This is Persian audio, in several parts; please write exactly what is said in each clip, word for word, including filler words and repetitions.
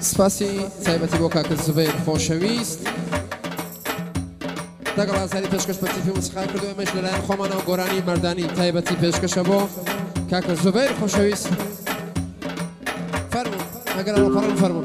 سپاسی تایبەتی بۆ کاکە زوبەیر خۆشەویست دەگەڵ ئازاری پێشکەش بە تیپی موسیقای کردو ئێمەش لەلایەن خۆمانەوە گۆرانی مەردانی تایبەتی پێشکەشە بۆ کاکە زوبەیر خۆشەویست فەرموون ئەگەر ئەوە پەڕن فەرموون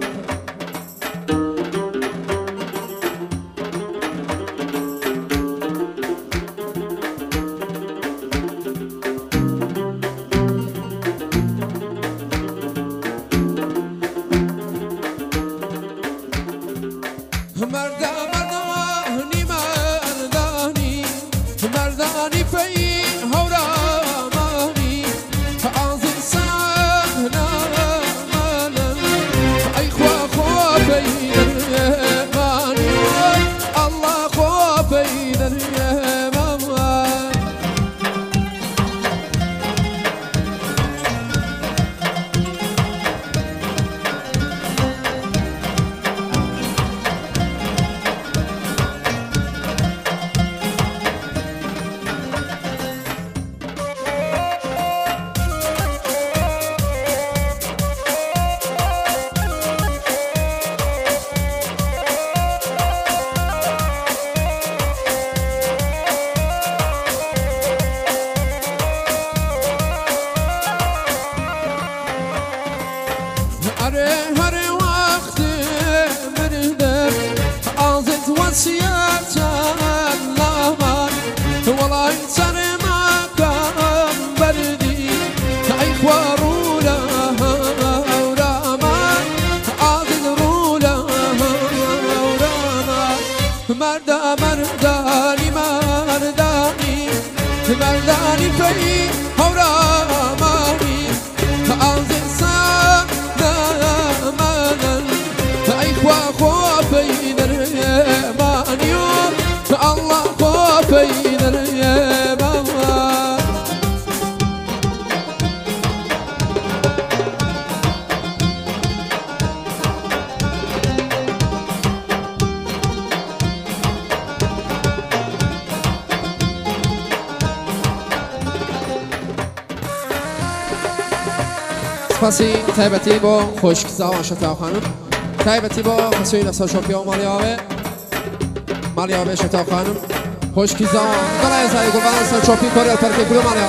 مردانی مردانی مردانی فی هورامانی عزیزان من ای خوا خوا پیدر مانیو الله خوا پیدر ماما سپاسی تایبەتی بۆ خۆشکزاوان شەتاو خانم تایبەتی بۆ خەسووی لەسەر شۆپیەوە ماڵیاوێ ماڵیاوێ شەتاو خانم خۆشکزاوان گەڵای زای گوڵبان سەر شۆپی کۆرێل پەرکێ گولە ماڵیاو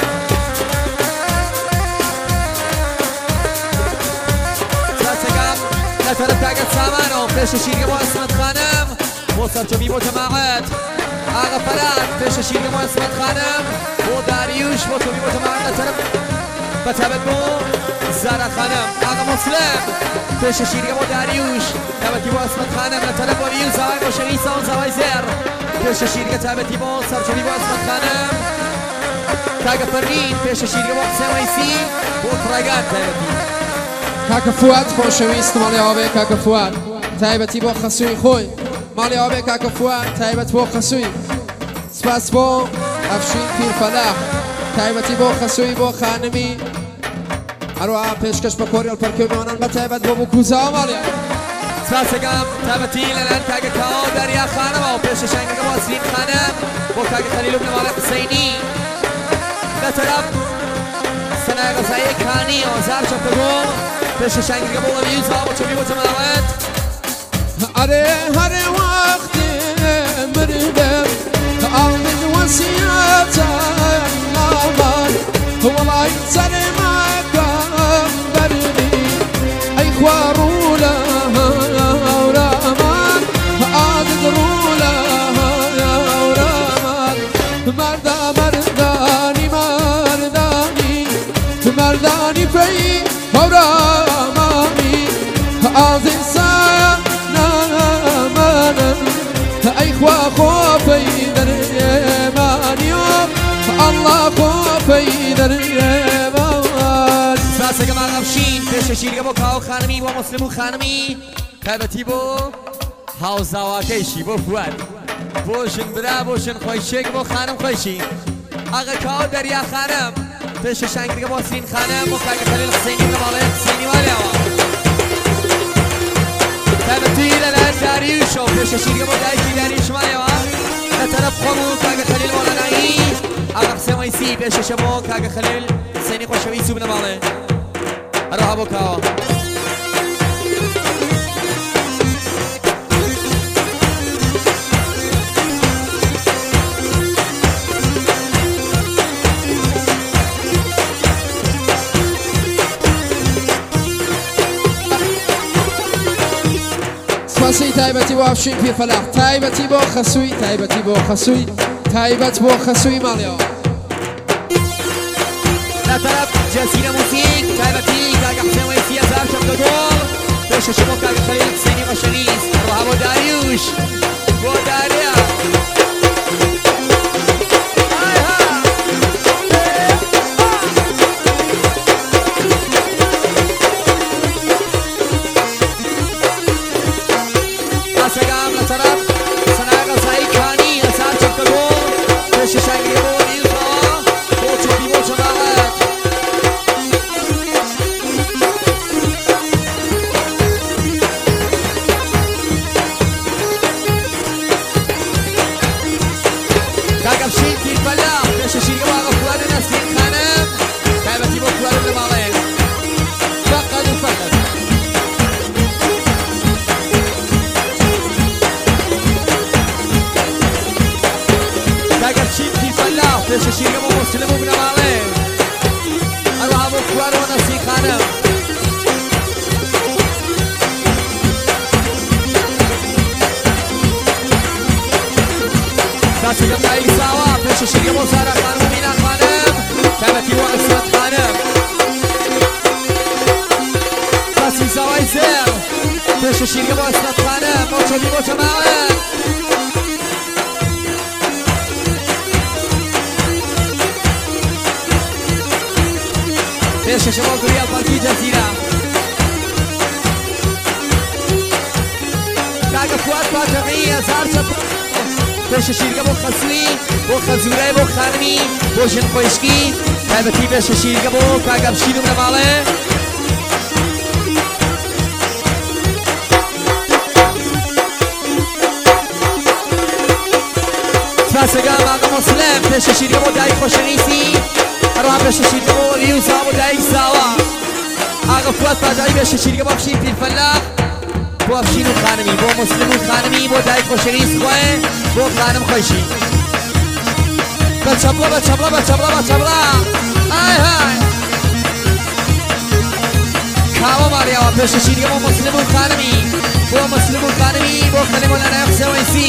ساسەکەم لە تەرەف کاگەت سامانەوە پێشە شیرگە بۆ ئەسمەت خانم بۆ سەرچۆبی بۆ جەماعەت ئاغا فەرات پێشە شیرگە بۆ ئەسمەت خانم بۆ داریوش بۆ چۆبی بۆ جەماعەت لە تەرەف بەتابەت بۆ زارا خانم ئاغا مسلم پێشە شیرگە بۆ داریوش تابەتی بۆ ئەسمەت خانم لە تەرەف بۆ ریو زاوای بۆ شەویسا و زاوای زێر پێشە شیرگە تابەتی بۆ سەرچۆبی بۆ ئەسمەت خانم کاگە فەرمین پێشە شیرگە بۆ قسە وەیسی بۆ فڕێگان تایبەتی کاکە فواد خۆشەویست ماڵیاوێ کاکە فواد تایبەتی بۆ خەسووی خۆی ماڵیاوێ کاکە فواد تایبەت بۆ خەسووی سپاس بۆ ئەفشین پیرفەلاح تایبەتی بۆ خەسووی بۆ خانمی هەروەها پێشکەش بە کۆریڵ پەرکەویمانان بە تایبەت بۆ بکوزاوە ماڵیا سپاسەکەم تابەتی لەلایەن کاگە کاوە دەریا خانەوە و پێشە شانگەکە بۆ سلیم خانم بۆ کاگە خەلیل و بنەماڵە حسەینی لە تەرەف سەنای غەزایی کانی ئۆزار چەپەگۆ پێشە شانگەکە بۆ وەلیوزا بۆ چۆبی بۆ جەماوەت ئەرێ هەرێ وەختێ مردم ئاڵمن وەسیەتە ماڵمان وەڵای سەرێمەکەم بەردی ئەی خوا ڕوو لە هەورامان ئازت ڕوو لە هەورامان مەردە مەردانی مەردانی مەردانی پێی هەورامانی ئازت سەرێمەکەم ئەی خوا خۆ پێی دەرێمانیۆ الله خۆ پێی دەرێمان ساسەکەم ئاغەفشین پێشە شیرگە بۆ کاو خانمی بۆ مسلم و خانمی تایبەتی بۆ هاوزاواکەیشی بۆ فواد بۆ ژن برا بۆ ژن خۆیشێک بۆ خانم خۆیشی ئاغا کاو دەریا خانم پێشە شانگرگە بۆ سین خانم بۆ کاگە خەلیل حسەینی بنەماڵەیە حسەینی والیاوە تایبەتی لەلایەن داریوشەوە پێشە شیرگە بۆ دایکی داریوشمانەوە لە تەرەف خۆم و کاگە خەلیل مۆڵەنایی ئاغا قسە وەیسی پێشەشە بۆ کاگە خەلیل حسەینی خۆشەویست و بنەماڵێ هەروەها بۆ کاوە سپاسی تایبەتی بۆ ئەفشین پیرفەلاح تایبەتی بۆ خەسووی تایبەتی بۆ خەسووی تایبەت بۆ خەسووی ماڵیەوە لا طرف جزيرة موسيقى تايبتي كاكا حسين ويسي أزار شمك دول بيش شمو كاكا خليل حسيني وشريس أروها بو داريوش بو داريا أساقام لا طرف سناغا سايق كاني أزار شمك دول بيش شاقي بو نيوزا بو چوبي بو جماعات كاكا بشين في الفلاح بيش شيقا واغا فواد ناسين خانم تايبتي بو فواد المالين فقد وفقد كاكا بشين في الفلاح بيش شيقا بو مسلم وبن مالين أروها بو فواد وناسين خانم تاسو د پای ساوا پېښ شریګه مو سره خانم مینا خانم تابتي و اسمت خانم تاسو ساوای زر پېښ شریګه مو اسمت خانم مو چوبي مو جماعت پېښ شمال ریال پارکی جزیره کاګه فواد فاطمه زار چپ بيش شيرقة بو خسوي بو خزوري بو خانمي بو جن خوشكي تايبتي بيش شيرقة بو كاقا بشيدو من مالي سپاسگام آقا مسلم بيش شيرقة بو داي خوشنيسي اروها بيش شيرقة بو ريوزا بو داي ساوا آقا فوات با داي بيش شيرقة بو بشين في الفلاح بو افشین و خانمی بو مسلم و خانمی بو دای خوشریس خواه بو خانم خوشی بچبلا بچبلا بچبلا بچبلا آی های کاما مالیا و پیش شیریه بو مسلم و خانمی بو مسلم و خانمی بو خانم و لانه اخسه ویسی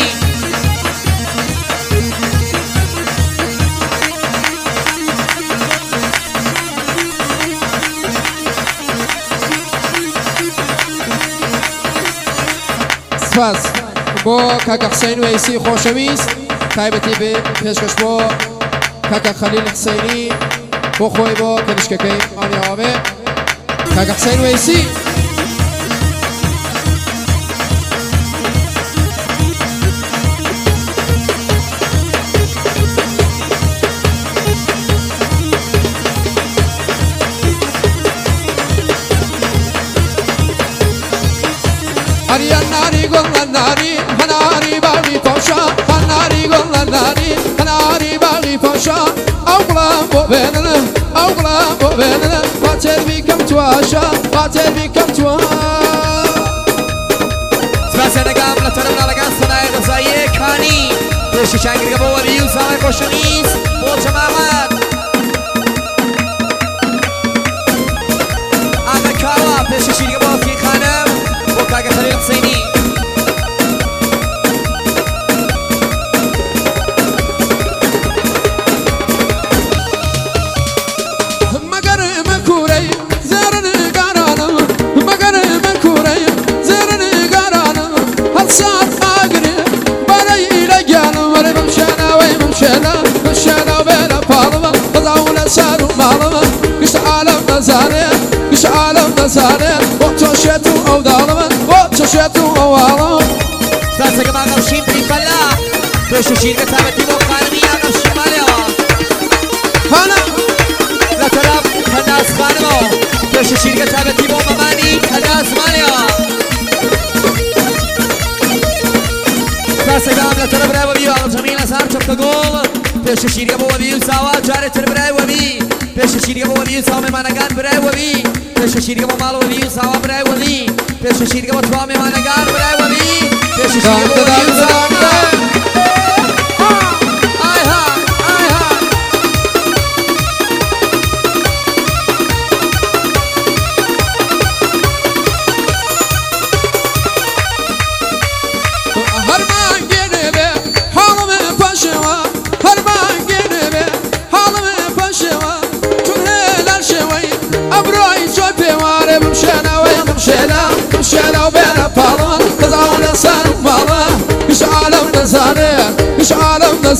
سپاس بۆ کاکە حسین وەیسی خۆشەویست تایبەتی بێ پێشکەش بۆ کاکە خەلیل حسینی بۆ خۆی بۆ کەنیشکەکەی ماڵیاوە بێ کاکە حسین وەیسی ناري قلنا ناري هناري باغي فوشا هناري قلنا ناري هناري باغي فوشا أوغلام بو بيننا أوغلام بو بيننا ما تربي كم تواشا ما تربي كم تواشا سپاس نگام لطرف نلگان صناعی غذایی کانی بيش شنگرگه بو ولیو سامي خوشنیس بو جماعت آقا کاوا بيش شیرگه بو افکین خانم بو کاگه خلیل حسینی قش عالم نزانه وتشتو أو ظالم وتشتو أو عالم ساسك ما غمشين في الفلاح بيش شيرقة تابتي بو خانمي يا غمشين ماليوا هلا لا تراب خناس خانمو بيش شيرقة تابتي بو مماني خناس ماليوا ساسك لا تراب راي وبي وعلى جميل أسار شبك قول بيش شيرقة بو وبي وساوا جاري تربراي وبي بيش شيرقة بو وبي وساوا ممانقان براي وبي بيش شيرقة بو مال وبي وساوا براي وبي بيش شيرقة بو توام ممانقان براي وبي بيش شيرقة بو وبي وساوا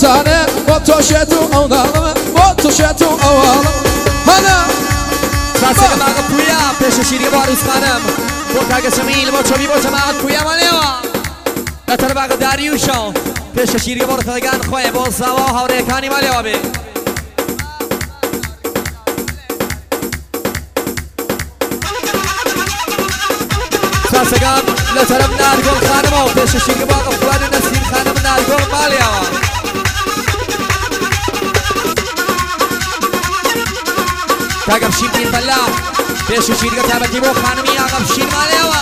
زانه با تو شتو او دالم با تو شتو او عالم هلا ساسه باغ پویا پیش شیری باروس خانم با کاغ شمیل با چوبی با جماعت پویا مالیا لتر باغ داریوشو پیش شیری بار خدگان خواه با زوا هاوریکانی مالیا بی ساسگان لطرف نارگل خانم و پیش شیری باغ فواد نسیم خانم نارگل مالیا کاغ بشین پیر فلاح پیش شیری تابتی بو خانمی آقا بشین مالیا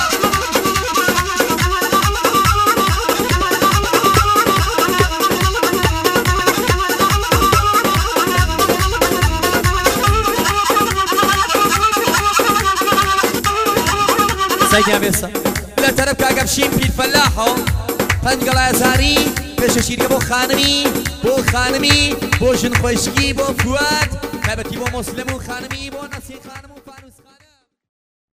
سيدي عبيسة لا ترب كاقب شين في الفلاحو فنقل زاري بيش شيري بو خانمي بو خانمي بو جن خوشكي بو فواد كابتي بو مسلم خانمي بو نسي خانم